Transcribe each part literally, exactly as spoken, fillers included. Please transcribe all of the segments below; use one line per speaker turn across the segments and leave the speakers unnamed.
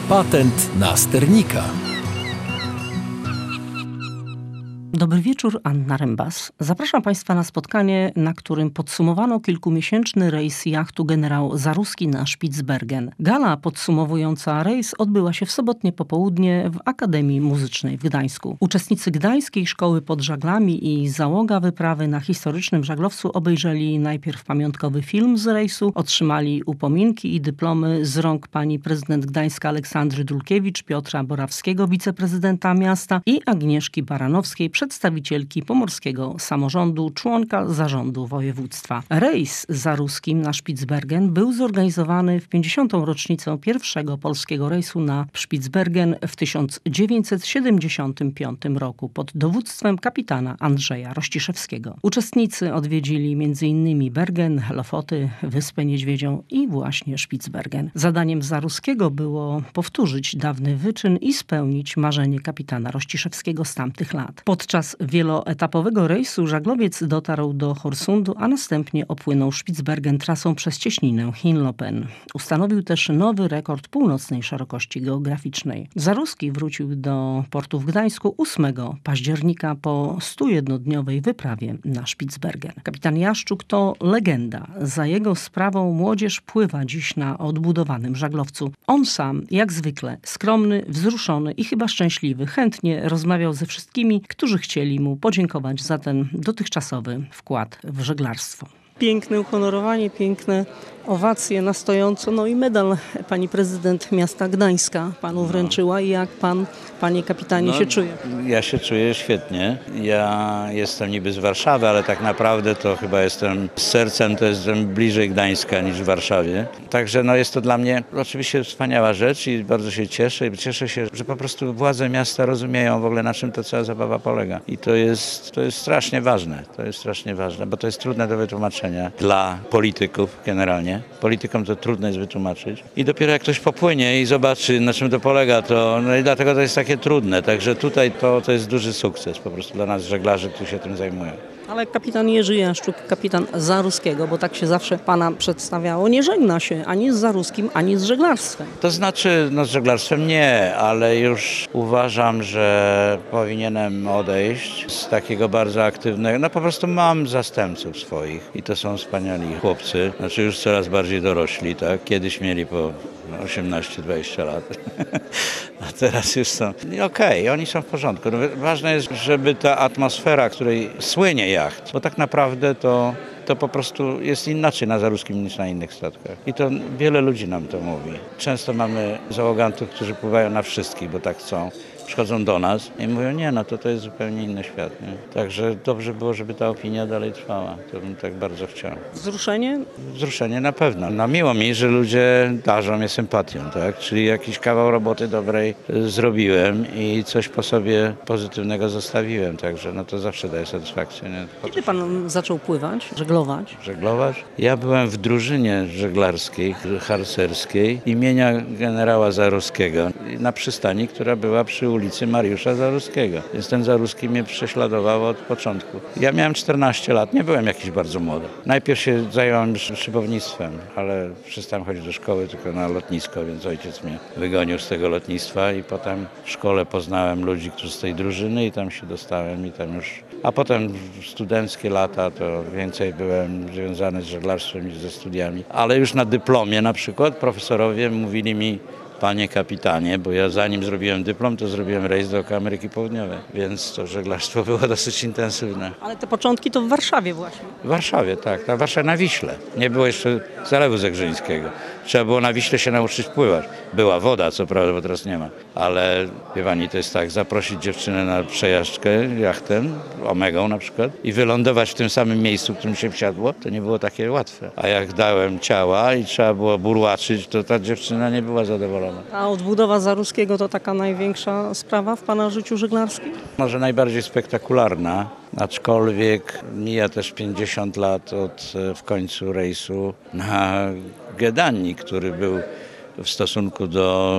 Patent na sternika.
Dobry wieczór, Anna Rembas. Zapraszam Państwa na spotkanie, na którym podsumowano kilkumiesięczny rejs jachtu generał Zaruski na Spitsbergen. Gala podsumowująca rejs odbyła się w sobotnie popołudnie w Akademii Muzycznej w Gdańsku. Uczestnicy Gdańskiej Szkoły pod Żaglami i załoga wyprawy na historycznym żaglowcu obejrzeli najpierw pamiątkowy film z rejsu, otrzymali upominki i dyplomy z rąk pani prezydent Gdańska Aleksandry Dulkiewicz, Piotra Borawskiego, wiceprezydenta miasta i Agnieszki Baranowskiej, przedstawicielki pomorskiego samorządu, członka zarządu województwa. Rejs Zaruskim na Spitsbergen był zorganizowany w pięćdziesiątą rocznicę pierwszego polskiego rejsu na Spitsbergen w tysiąc dziewięćset siedemdziesiątym piątym roku pod dowództwem kapitana Andrzeja Rościszewskiego. Uczestnicy odwiedzili m.in. Bergen, Lofoty, Wyspę Niedźwiedzią i właśnie Spitsbergen. Zadaniem Zaruskiego było powtórzyć dawny wyczyn i spełnić marzenie kapitana Rościszewskiego z tamtych lat. Podczas wieloetapowego rejsu żaglowiec dotarł do Horsundu, a następnie opłynął Spitsbergen trasą przez cieśninę Hinlopen. Ustanowił też nowy rekord północnej szerokości geograficznej. Zaruski wrócił do portu w Gdańsku ósmego października po stujednodniowej wyprawie na Spitsbergen. Kapitan Jaszczuk to legenda. Za jego sprawą młodzież pływa dziś na odbudowanym żaglowcu. On sam, jak zwykle, skromny, wzruszony i chyba szczęśliwy, chętnie rozmawiał ze wszystkimi, którzy chcieli mu podziękować za ten dotychczasowy wkład w żeglarstwo. Piękne uhonorowanie, piękne owacje na stojąco, no i medal pani prezydent miasta Gdańska panu wręczyła. I jak pan, panie kapitanie, no, się czuje?
Ja się czuję świetnie. Ja jestem niby z Warszawy, ale tak naprawdę to chyba jestem z sercem, to jestem bliżej Gdańska niż w Warszawie. Także no jest to dla mnie oczywiście wspaniała rzecz i bardzo się cieszę. I cieszę się, że po prostu władze miasta rozumieją w ogóle, na czym ta cała zabawa polega. I to jest, to jest strasznie ważne. To jest strasznie ważne, bo to jest trudne do wytłumaczenia dla polityków generalnie. Politykom to trudno jest wytłumaczyć. I dopiero jak ktoś popłynie i zobaczy, na czym to polega, to no i dlatego to jest takie trudne. Także tutaj to, to jest duży sukces po prostu dla nas żeglarzy, którzy się tym zajmują.
Ale kapitan Jerzy Jaszczuk, kapitan Zaruskiego, bo tak się zawsze pana przedstawiało, nie żegna się ani z Zaruskim, ani z żeglarstwem.
To znaczy, no z żeglarstwem nie, ale już uważam, że powinienem odejść z takiego bardzo aktywnego. No po prostu mam zastępców swoich i to są wspaniali chłopcy, znaczy już coraz bardziej dorośli, tak? Kiedyś mieli po osiemnaście dwadzieścia lat, a teraz już są. Okej, okay, oni są w porządku. No, ważne jest, żeby ta atmosfera, której słynie jacht, bo tak naprawdę to, to po prostu jest inaczej na Zaruskim niż na innych statkach. I to wiele ludzi nam to mówi. Często mamy załogantów, którzy pływają na wszystkich, bo tak chcą. Przychodzą do nas i mówią, nie, no to to jest zupełnie inny świat. Nie? Także dobrze było, żeby ta opinia dalej trwała. To bym tak bardzo chciał.
Wzruszenie?
Wzruszenie na pewno. No miło mi, że ludzie darzą mnie sympatią, tak? Czyli jakiś kawał roboty dobrej zrobiłem i coś po sobie pozytywnego zostawiłem. Także no to zawsze daje satysfakcję. Nie?
Kiedy pan zaczął pływać, żeglować?
Żeglować? Ja byłem w drużynie żeglarskiej, harcerskiej imienia generała Zaruskiego na przystani, która była przy ulicy Mariusza Zaruskiego. Więc ten Zaruski mnie prześladował od początku. Ja miałem czternaście lat, nie byłem jakiś bardzo młody. Najpierw się zająłem szybownictwem, ale przestałem chodzić do szkoły tylko na lotnisko, więc ojciec mnie wygonił z tego lotnictwa i potem w szkole poznałem ludzi, którzy z tej drużyny i tam się dostałem i tam już... A potem studenckie lata to więcej byłem związany z żeglarstwem niż ze studiami. Ale już na dyplomie na przykład profesorowie mówili mi, panie kapitanie, bo ja zanim zrobiłem dyplom, to zrobiłem rejs do Ameryki Południowej, więc to żeglarstwo było dosyć intensywne.
Ale te początki to w Warszawie właśnie.
W Warszawie, tak. Na Warszawie na Wiśle. Nie było jeszcze Zalewu Zegrzyńskiego. Trzeba było na Wiśle się nauczyć pływać. Była woda, co prawda, bo teraz nie ma. Ale wie pani, to jest tak, zaprosić dziewczynę na przejażdżkę jachtem, Omegą na przykład, i wylądować w tym samym miejscu, w którym się wsiadło, to nie było takie łatwe. A jak dałem ciała i trzeba było burłaczyć, to ta dziewczyna nie była zadowolona.
A odbudowa Zaruskiego to taka największa sprawa w pana życiu żeglarskim?
Może najbardziej spektakularna, aczkolwiek mija też pięćdziesiąt lat od w końcu rejsu na Gdanii, który był w stosunku do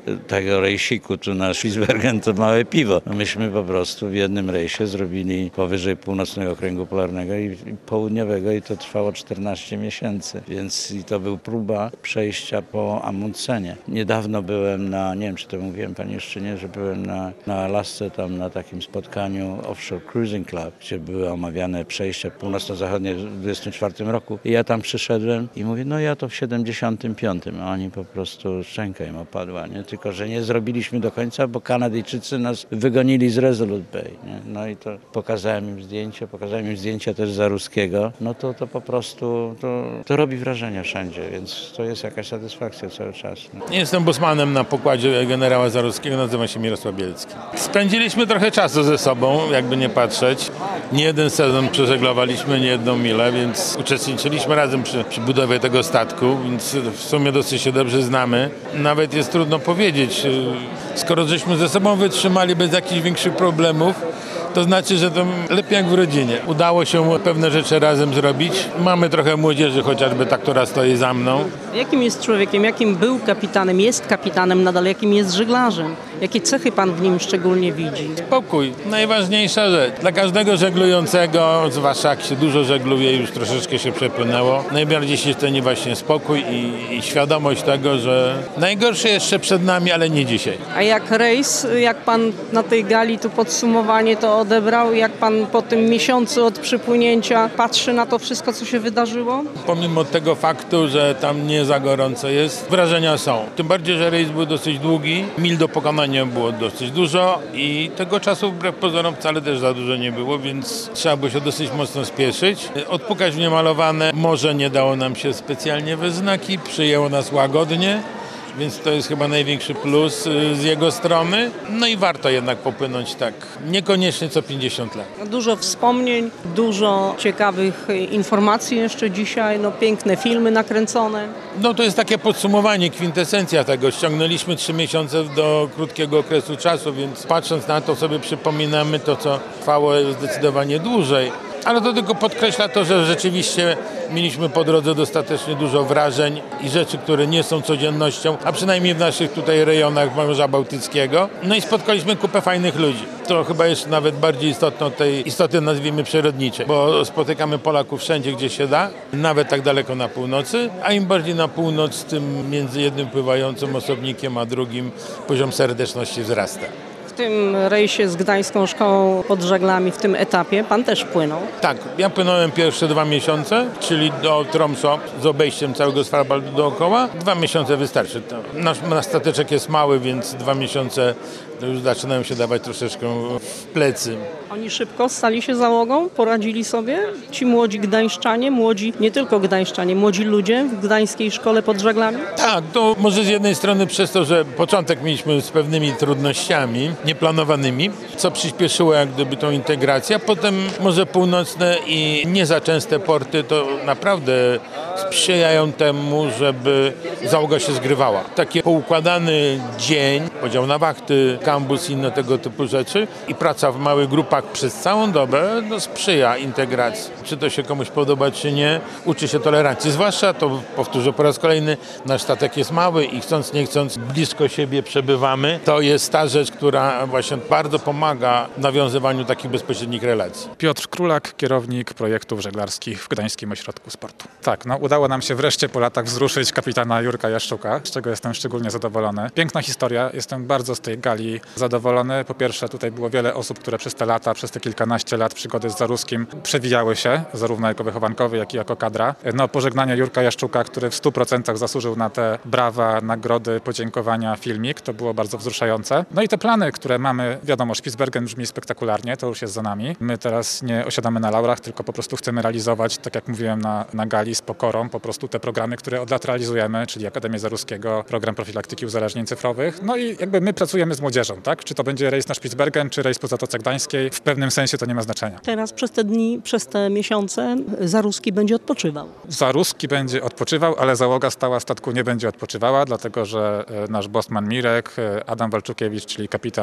tego rejsiku tu na Spitsbergen to małe piwo. No myśmy po prostu w jednym rejsie zrobili powyżej północnego kręgu polarnego i, i południowego i to trwało czternaście miesięcy, więc i to był próba przejścia po Amundsenie. Niedawno byłem na, nie wiem czy to mówiłem pani jeszcze nie, że byłem na, na Alasce tam na takim spotkaniu Offshore Cruising Club, gdzie były omawiane przejścia północno-zachodnie w dwudziestym czwartym roku i ja tam przyszedłem i mówię, no ja to w siedemdziesiątym piątym, a oni po prostu szczęka im opadła, nie? Tylko że nie zrobiliśmy do końca, bo Kanadyjczycy nas wygonili z Resolute Bay, nie? No i to pokazałem im zdjęcie, pokazałem im zdjęcia też Zaruskiego, no to, to po prostu to, to robi wrażenie wszędzie, więc to jest jakaś satysfakcja cały czas. Nie?
Jestem bosmanem na pokładzie generała Zaruskiego, nazywam się Mirosław Bielski. Spędziliśmy trochę czasu ze sobą, jakby nie patrzeć. Nie jeden sezon przeżeglowaliśmy, nie jedną milę, więc uczestniczyliśmy razem przy, przy budowie tego statku, więc w sumie dosyć się dobrze znamy. Nawet jest trudno powiedzieć, skoro żeśmy ze sobą wytrzymali bez jakichś większych problemów, to znaczy, że to lepiej jak w rodzinie. Udało się pewne rzeczy razem zrobić. Mamy trochę młodzieży, chociażby ta, która stoi za mną.
Jakim jest człowiekiem, jakim był kapitanem, jest kapitanem nadal, jakim jest żeglarzem? Jakie cechy pan w nim szczególnie widzi?
Spokój, najważniejsza rzecz. Dla każdego żeglującego, zwłaszcza jak się dużo żegluje, już troszeczkę się przepłynęło, najbardziej się ceni właśnie spokój i, i świadomość tego, że najgorsze jeszcze przed nami, ale nie dzisiaj.
A jak rejs, jak pan na tej gali tu podsumowanie to odebrał, jak pan po tym miesiącu od przypłynięcia patrzy na to wszystko, co się wydarzyło?
Pomimo tego faktu, że tam nie za gorąco jest, wrażenia są. Tym bardziej, że rejs był dosyć długi, mil do pokonania było dosyć dużo i tego czasu wbrew pozorom wcale też za dużo nie było, więc trzeba było się dosyć mocno spieszyć. Odpukać w niemalowane morze nie dało nam się specjalnie we znaki, przyjęło nas łagodnie. Więc to jest chyba największy plus z jego strony. No i warto jednak popłynąć tak, niekoniecznie co pięćdziesiąt lat.
Dużo wspomnień, dużo ciekawych informacji jeszcze dzisiaj, no piękne filmy nakręcone.
No to jest takie podsumowanie, kwintesencja tego. Ściągnęliśmy trzy miesiące do krótkiego okresu czasu, więc patrząc na to sobie przypominamy to, co trwało zdecydowanie dłużej. Ale to tylko podkreśla to, że rzeczywiście mieliśmy po drodze dostatecznie dużo wrażeń i rzeczy, które nie są codziennością, a przynajmniej w naszych tutaj rejonach Morza Bałtyckiego. No i spotkaliśmy kupę fajnych ludzi. To chyba jest nawet bardziej istotne od tej istoty, nazwijmy, przyrodniczej, bo spotykamy Polaków wszędzie, gdzie się da, nawet tak daleko na północy, a im bardziej na północ, tym między jednym pływającym osobnikiem a drugim poziom serdeczności wzrasta.
W tym rejsie z Gdańską Szkołą pod żaglami, w tym etapie pan też płynął.
Tak, ja płynąłem pierwsze dwa miesiące, czyli do Tromsø z obejściem całego Svalbardu dookoła. Dwa miesiące wystarczy. Nasz, nasz stateczek jest mały, więc dwa miesiące już zaczynają się dawać troszeczkę w plecy.
Oni szybko stali się załogą? Poradzili sobie? Ci młodzi gdańszczanie, młodzi, nie tylko gdańszczanie, młodzi ludzie w gdańskiej szkole pod żaglami?
Tak, to może z jednej strony przez to, że początek mieliśmy z pewnymi trudnościami nieplanowanymi, co przyspieszyło jak gdyby tą integrację, a potem może północne i nie za częste porty to naprawdę sprzyjają temu, żeby załoga się zgrywała. Taki poukładany dzień, podział na wachty, kambus i inne tego typu rzeczy i praca w małych grupach przez całą dobę no, sprzyja integracji. Czy to się komuś podoba, czy nie, uczy się tolerancji. Zwłaszcza, to powtórzę po raz kolejny, nasz statek jest mały i chcąc nie chcąc blisko siebie przebywamy. To jest ta rzecz, która właśnie bardzo pomaga w nawiązywaniu takich bezpośrednich relacji.
Piotr Królak, kierownik projektów żeglarskich w Gdańskim Ośrodku Sportu. Tak, no udało nam się wreszcie po latach wzruszyć kapitana Jurka Jaszczuka, z czego jestem szczególnie zadowolony. Piękna historia, jestem bardzo z tej gali zadowolony. Po pierwsze, tutaj było wiele osób, które przez te lata, przez te kilkanaście lat przygody z Zaruskim przewijały się, zarówno jako wychowankowy, jak i jako kadra. No, pożegnanie Jurka Jaszczuka, który w stu procentach zasłużył na te brawa, nagrody, podziękowania, filmik, to było bardzo wzruszające. No i te plany, które mamy, wiadomo, Spitsbergen brzmi spektakularnie, to już jest za nami. My teraz nie osiadamy na laurach, tylko po prostu chcemy realizować, tak jak mówiłem na, na gali, z pokorą, po prostu te programy, które od lat realizujemy, czyli Akademię Zaruskiego, program profilaktyki uzależnień cyfrowych. No i jakby my pracujemy z młodzieżą, tak? Czy to będzie rejs na Spitsbergen, czy rejs po Zatoce Gdańskiej, w pewnym sensie to nie ma znaczenia.
Teraz przez te dni, przez te miesiące Zaruski będzie odpoczywał.
Zaruski będzie odpoczywał, ale załoga stała statku nie będzie odpoczywała, dlatego że nasz bosman Mirek, Adam Walczukiewicz, czyli kapitan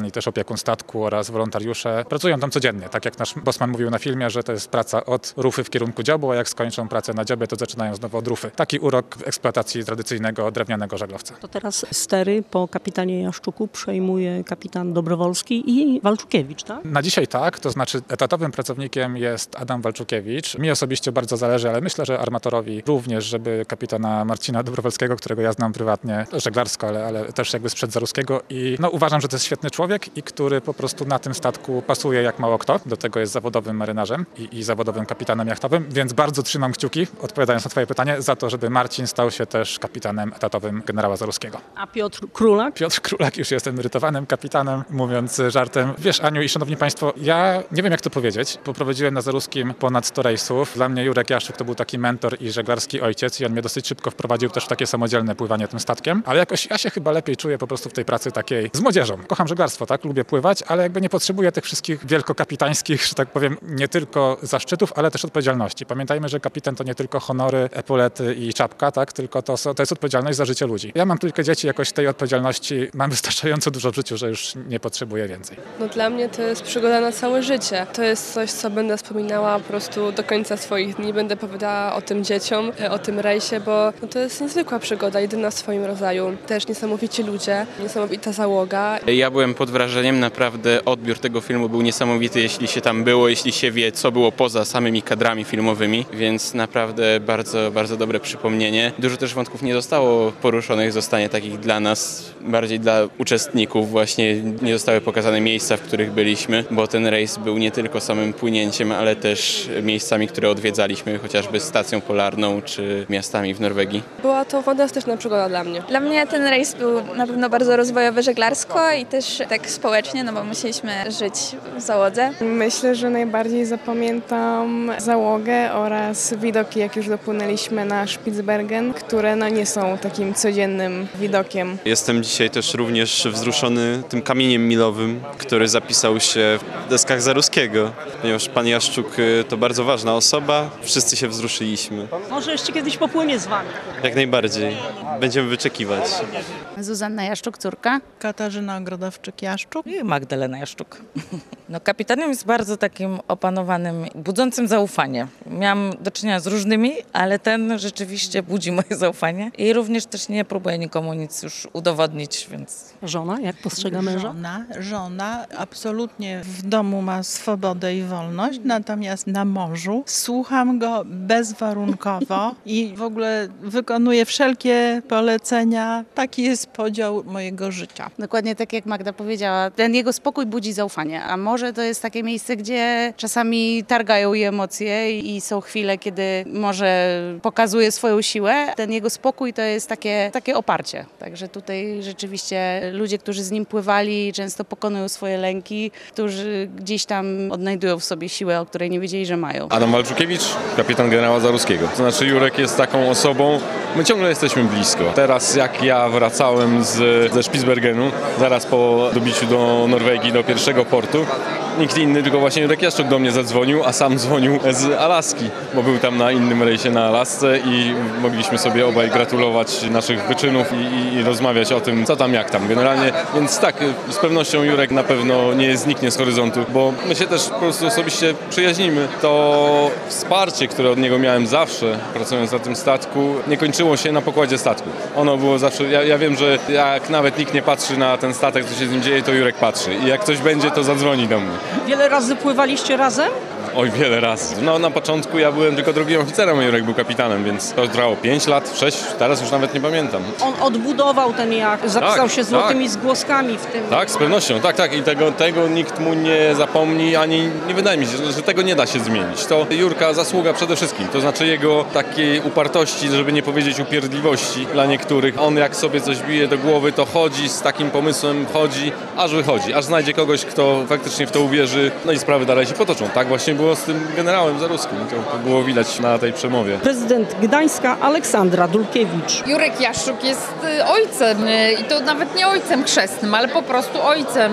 kapitan i też opiekun statku oraz wolontariusze pracują tam codziennie. Tak jak nasz Bosman mówił na filmie, że to jest praca od rufy w kierunku dziobu, a jak skończą pracę na dziobie, to zaczynają znowu od rufy. Taki urok eksploatacji tradycyjnego drewnianego żaglowca.
To teraz stery po kapitanie Jaszczuku przejmuje kapitan Dobrowolski i Walczukiewicz, tak?
Na dzisiaj tak, to znaczy etatowym pracownikiem jest Adam Walczukiewicz. Mi osobiście bardzo zależy, ale myślę, że armatorowi również, żeby kapitana Marcina Dobrowolskiego, którego ja znam prywatnie, żeglarsko, ale, ale też jakby sprzed Zaruskiego i no, uważam, że to jest świetny człowiek i który po prostu na tym statku pasuje jak mało kto. Do tego jest zawodowym marynarzem i, i zawodowym kapitanem jachtowym, więc bardzo trzymam kciuki, odpowiadając na twoje pytanie, za to, żeby Marcin stał się też kapitanem etatowym generała Zaruskiego.
A Piotr Królak?
Piotr Królak już jest emerytowanym kapitanem, mówiąc żartem. Wiesz, Aniu i szanowni państwo, ja nie wiem jak to powiedzieć. Poprowadziłem na Zaruskim ponad sto rejsów. Dla mnie Jurek Jaszczuk to był taki mentor i żeglarski ojciec i on mnie dosyć szybko wprowadził też w takie samodzielne pływanie tym statkiem, ale jakoś ja się chyba lepiej czuję po prostu w tej pracy takiej z młodzieżą. Kocham żeglarstwo, tak? Lubię pływać, ale jakby nie potrzebuję tych wszystkich wielkokapitańskich, że tak powiem, nie tylko zaszczytów, ale też odpowiedzialności. Pamiętajmy, że kapitan to nie tylko honory, epolety i czapka, tak? Tylko to, to jest odpowiedzialność za życie ludzi. Ja mam tylko dzieci, jakoś tej odpowiedzialności mam wystarczająco dużo w życiu, że już nie potrzebuję więcej.
No dla mnie to jest przygoda na całe życie. To jest coś, co będę wspominała po prostu do końca swoich dni. Będę opowiadała o tym dzieciom, o tym rejsie, bo no to jest niezwykła przygoda, jedyna w swoim rodzaju. Też niesamowici ludzie, niesamowita załoga.
Ja byłem pod wrażeniem, naprawdę odbiór tego filmu był niesamowity, jeśli się tam było, jeśli się wie, co było poza samymi kadrami filmowymi, więc naprawdę bardzo, bardzo dobre przypomnienie. Dużo też wątków nie zostało poruszonych, zostanie takich dla nas, bardziej dla uczestników właśnie. Nie zostały pokazane miejsca, w których byliśmy, bo ten rejs był nie tylko samym płynięciem, ale też miejscami, które odwiedzaliśmy, chociażby stacją polarną czy miastami w Norwegii.
Była to fantastyczna przygoda dla mnie.
Dla mnie ten rejs był na pewno bardzo rozwojowy żeglarsko i też tak społecznie, no bo musieliśmy żyć w załodze.
Myślę, że najbardziej zapamiętam załogę oraz widoki, jak już dopłynęliśmy na Spitsbergen, które no nie są takim codziennym widokiem.
Jestem dzisiaj też również wzruszony tym kamieniem milowym, który zapisał się w deskach Zaruskiego, ponieważ pan Jaszczuk to bardzo ważna osoba, wszyscy się wzruszyliśmy.
Może jeszcze kiedyś popłynie z wami.
Jak najbardziej. Będziemy wyczekiwać.
Zuzanna Jaszczuk, córka.
Katarzyna Grodowczyk-Jaszczuk.
I Magdalena Jaszczuk. No, kapitanem jest bardzo takim opanowanym, budzącym zaufanie. Miałam do czynienia z różnymi, ale ten rzeczywiście budzi moje zaufanie i również też nie próbuje nikomu nic już udowodnić, więc...
Żona, jak postrzega męża?
Żona, żona absolutnie w domu ma swobodę i wolność, natomiast na morzu słucham go bezwarunkowo i w ogóle wykonuję wszelkie polecenia. Taki jest podział mojego życia.
Dokładnie tak jak Magda powiedziała, ten jego spokój budzi zaufanie, a morze to jest takie miejsce, gdzie czasami targają je emocje i są chwile, kiedy morze pokazuje swoją siłę. Ten jego spokój to jest takie, takie oparcie. Także tutaj rzeczywiście ludzie, którzy z nim pływali, często pokonują swoje lęki, którzy gdzieś tam odnajdują w sobie siłę, o której nie wiedzieli, że mają.
Adam Walczukiewicz, kapitan generała Zaruskiego. To znaczy Jurek jest taką osobą, my ciągle jesteśmy blisko. Teraz jak ja wracałem z, ze Spitsbergenu, zaraz po dobiciu do Norwegii, do pierwszego portu, nikt inny, tylko właśnie Jurek Jaszczuk do mnie zadzwonił, a sam dzwonił z Alaski, bo był tam na innym rejsie na Alasce i mogliśmy sobie obaj gratulować naszych wyczynów i, i, i rozmawiać o tym, co tam, jak tam generalnie. Więc tak, z pewnością Jurek na pewno nie zniknie z horyzontu, bo my się też po prostu osobiście przyjaźnimy. To wsparcie, które od niego miałem zawsze, pracując na tym statku, nie kończyło się na pokładzie statku. Ono było zawsze, ja, ja wiem, że jak nawet nikt nie patrzy na ten statek, co się z nim dzieje, to Jurek patrzy i jak coś będzie, to zadzwoni do mnie.
Wiele razy pływaliście razem?
Oj, wiele razy. No na początku ja byłem tylko drugim oficerem, a Jurek był kapitanem, więc to trwało pięć lat, sześć, teraz już nawet nie pamiętam.
On odbudował ten jacht, zapisał
tak,
się złotymi
tak.
zgłoskami w tym.
Tak, z pewnością, tak, tak. I tego, tego nikt mu nie zapomni, ani nie wydaje mi się, że, że tego nie da się zmienić. To Jurka zasługa przede wszystkim, to znaczy jego takiej upartości, żeby nie powiedzieć upierdliwości dla niektórych. On jak sobie coś bije do głowy, to chodzi z takim pomysłem, chodzi, aż wychodzi, aż znajdzie kogoś, kto faktycznie w to uwierzy, no i sprawy dalej się potoczą. Tak właśnie było z tym generałem Zaruskim, to było widać na tej przemowie.
Prezydent Gdańska Aleksandra Dulkiewicz.
Jurek Jaszczuk jest ojcem i to nawet nie ojcem chrzestnym, ale po prostu ojcem.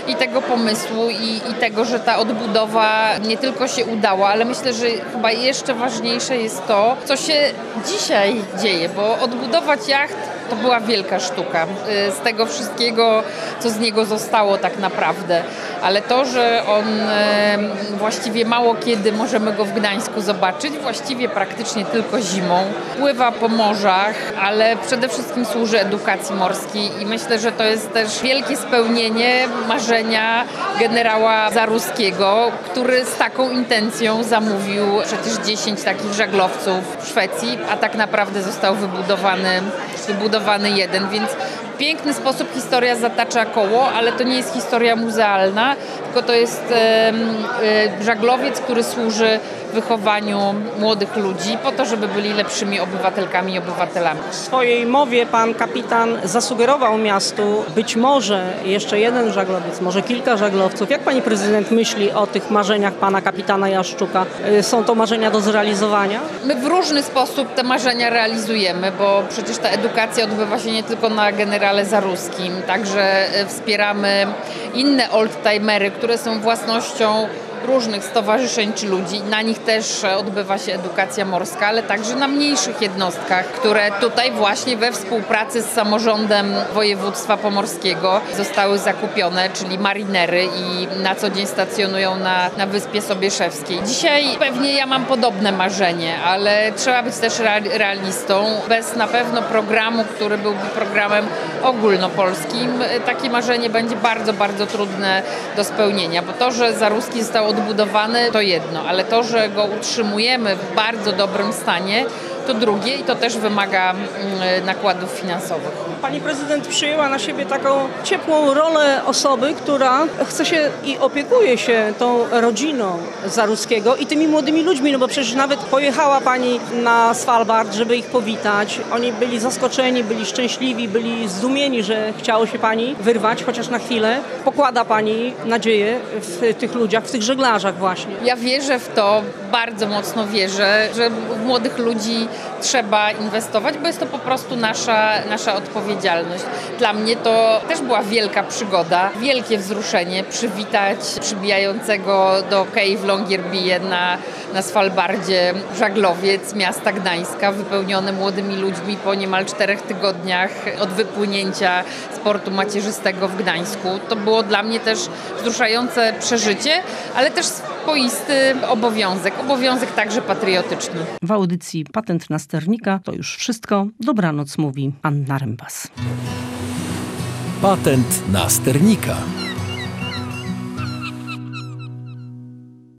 i tego pomysłu i, i tego, że ta odbudowa nie tylko się udała, ale myślę, że chyba jeszcze ważniejsze jest to, co się dzisiaj dzieje, bo odbudować jacht to była wielka sztuka. Z tego wszystkiego, co z niego zostało tak naprawdę. Ale to, że on właściwie mało kiedy możemy go w Gdańsku zobaczyć, właściwie praktycznie tylko zimą. Pływa po morzach, ale przede wszystkim służy edukacji morskiej i myślę, że to jest też wielkie spełnienie marzenia generała Zaruskiego, który z taką intencją zamówił przecież dziesięć takich żaglowców w Szwecji, a tak naprawdę został wybudowany, wybudowany jeden, więc w piękny sposób historia zatacza koło, ale to nie jest historia muzealna, tylko to jest e, e, żaglowiec, który służy wychowaniu młodych ludzi po to, żeby byli lepszymi obywatelkami i obywatelami.
W swojej mowie pan kapitan zasugerował miastu być może jeszcze jeden żaglowiec, może kilka żaglowców. Jak pani prezydent myśli o tych marzeniach pana kapitana Jaszczuka? Są to marzenia do zrealizowania?
My w różny sposób te marzenia realizujemy, bo przecież ta edukacja odbywa się nie tylko na generale Zaruskim, także wspieramy inne oldtimery, które są własnością różnych stowarzyszeń czy ludzi. Na nich też odbywa się edukacja morska, ale także na mniejszych jednostkach, które tutaj właśnie we współpracy z samorządem województwa pomorskiego zostały zakupione, czyli marinery i na co dzień stacjonują na, na Wyspie Sobieszewskiej. Dzisiaj pewnie ja mam podobne marzenie, ale trzeba być też realistą. Bez na pewno programu, który byłby programem ogólnopolskim, takie marzenie będzie bardzo, bardzo trudne do spełnienia, bo to, że Zaruski został odbudowany, to jedno, ale to, że go utrzymujemy w bardzo dobrym stanie, to drugie i to też wymaga nakładów finansowych.
Pani prezydent przyjęła na siebie taką ciepłą rolę osoby, która chce się i opiekuje się tą rodziną Zaruskiego i tymi młodymi ludźmi, no bo przecież nawet pojechała pani na Svalbard, żeby ich powitać. Oni byli zaskoczeni, byli szczęśliwi, byli zdumieni, że chciało się pani wyrwać, chociaż na chwilę. Pokłada pani nadzieję w tych ludziach, w tych żeglarzach właśnie.
Ja wierzę w to, bardzo mocno wierzę, że w młodych ludzi trzeba inwestować, bo jest to po prostu nasza, nasza odpowiedzialność. Dla mnie to też była wielka przygoda, wielkie wzruszenie przywitać przybijającego do Kej w Longyearbyen na, na Svalbardzie żaglowiec miasta Gdańska wypełniony młodymi ludźmi po niemal czterech tygodniach od wypłynięcia z portu macierzystego w Gdańsku. To było dla mnie też wzruszające przeżycie, ale też swoisty obowiązek, obowiązek także patriotyczny.
W audycji Patent na sternika to już wszystko. Dobranoc, mówi Anna Rembas.
Patent na sternika.